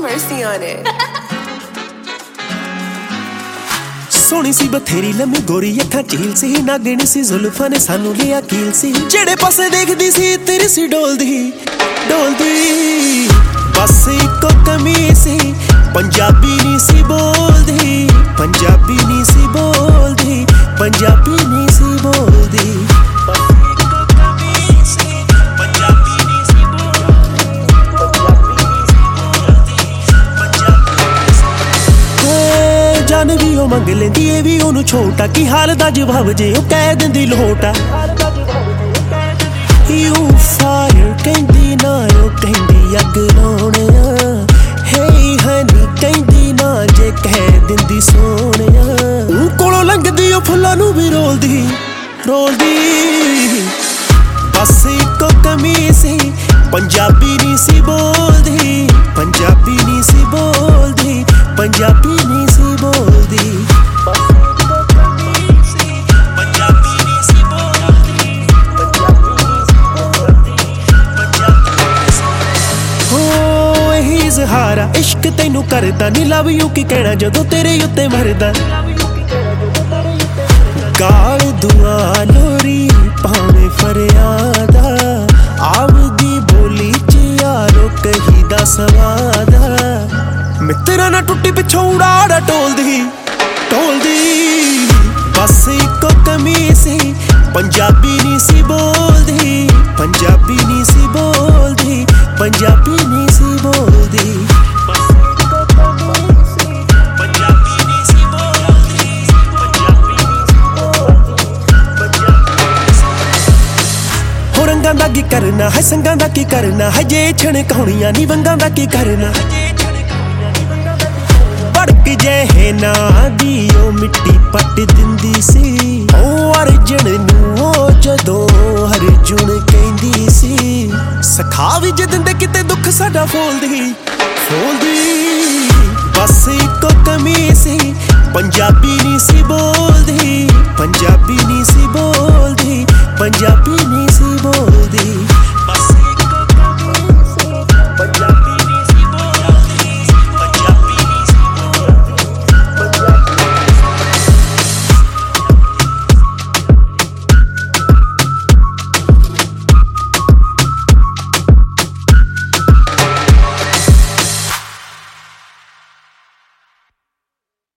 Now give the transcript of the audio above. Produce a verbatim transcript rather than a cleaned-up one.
mercy on it. ਸੋਹਣੀ ਸੀ ਬਥੇਰੀ ਲੰਮੀ ਗੋਰੀ ਅੱਖਾਂ ਝੀਲ ਸੀ, ਨਾਗਿਨ ਸੀ ਜ਼ੁਲਫਾਂ ਨੇ ਸਾਨੂੰ ਲਿਆ ਕੀਲ ਸੀ, ਜਿਹੜੇ ਪਾਸੇ ਦੇਖਦੀ ਸੀ ਤੇਰੀ ਸੀ ਡੋਲਦੀ ਡੋਲਦੀ। ਬਸ ਇੱਕੋ ਕਮੀ ਸੀ ਪੰਜਾਬੀ ਨਹੀਂ ਸੀ ਬੋਲਦੀ, ਪੰਜਾਬੀ ਨਹੀਂ ਸੀ ਬੋਲਦੀ, ਪੰਜਾਬੀ ਨਹੀਂ ਸੀ ਬੋਲਦੀ। ਜਾਨ ਵੀ ਉਹ ਮੰਗ ਲੈਂਦੀ ਏ ਵੀ ਉਹਨੂੰ ਛੋਟਾ, ਕੀ ਹਾਲ ਦਾ ਜਵਾਬ ਜੇ ਉਹ ਕਹਿ ਦਿੰਦੀ ਲੋਟਾ। ਯੂ ਫਾਇਰ ਕਹਿੰਦੀ ਨਾ ਉਹ ਕਹਿੰਦੀ ਅੱਗ ਲਾਉਣਿਆ, ਹੇ ਹਨੀ ਕਹਿੰਦੀ ਨਾ ਜੇ ਕਹਿ ਦਿੰਦੀ ਸੋਹਣਿਆ। ਉਹ ਕੋਲੋਂ ਲੰਘਦੀ ਉਹ ਫੁੱਲਾਂ ਨੂੰ ਵੀ ਰੋਲਦੀ ਰੋਲਦੀ। ਬਸ ਇੱਕੋ ਕਮੀ ਸੀ ਪੰਜਾਬੀ ਨਹੀਂ ਸੀ ਬੋਲਦੀ, ਪੰਜਾਬੀ ਨਹੀਂ ਸੀ ਬੋਲਦੀ, ਪੰਜਾਬੀ ਨਹੀਂ ਸੀ ਬੋਲਦੀ। ਹੋ ਇਹੀ ਇਜ਼ਹਾਰਾ ਇਸ਼ਕ ਤੈਨੂੰ ਕਰਦਾ ਨੀ, ਲਵ ਯੂ ਕੀ ਕਹਿਣਾ ਜਦੋਂ ਤੇਰੇ ਉੱਤੇ ਮਰਦਾ। ਗਾਲ ਦੁਆ ਲੋਰੀ ਭਾਵੇਂ ਫਰਿਆਦਾ, ਆਪਦੀ ਬੋਲੀ ਚ ਯਾਰੋ ਕਹੀਦਾ ਸਵਾਦਾ। ਮਿੱਤਰਾਂ ਨਾਲ ਟੁੱਟੀ ਪਿੱਛੋਂ ਉੜਾੜਾ ਟੋਲਦੀ ਟੋਲਦੀ। ਬਸ ਇੱਕੋ ਕਮੀ ਸੀ ਪੰਜਾਬੀ ਨਹੀਂ ਸੀ ਬੋਲਦੀ, ਪੰਜਾਬੀ ਨਹੀਂ ਸੀ ਬੋਲਦੀ, ਪੰਜਾਬੀ ਨਹੀਂ ਸੀ ਬੋਲਦੀ। ਹੋ ਰੰਗਾਂ ਦਾ ਕੀ ਕਰਨਾ ਹੈ, ਸੰਗਾਂ ਦਾ ਕੀ ਕਰਨਾ ਹੈ, ਜੇ ਛਣਕਾਉਣੀਆਂ ਨੀ ਵੰਗਾਂ ਦਾ ਕੀ ਕਰਨਾ। ਭੜਕ ਜਿਹੇ ਨਾ ਦੀ ਉਹ ਮਿੱਟੀ ਪੱਟ ਦਿੰਦੀ ਸੀ, ਉਹ ਅਰਜਨ ਨੂੰ ਉਹ ਜਦੋਂ ਹਰਜੁਨ ਕਹਿੰਦੀ ਸੀ। ਸਖਾ ਵੀ ਜੇ ਦਿੰਦੇ ਕਿਤੇ ਦੁੱਖ ਸਾਡਾ ਫੋਲਦੀ ਫੋਲਦੀ। ਬਸ ਇੱਕੋ ਕਮੀ ਸੀ ਪੰਜਾਬੀ ਨਹੀਂ ਸੀ ਬੋਲਦੀ, ਪੰਜਾਬੀ ਨਹੀਂ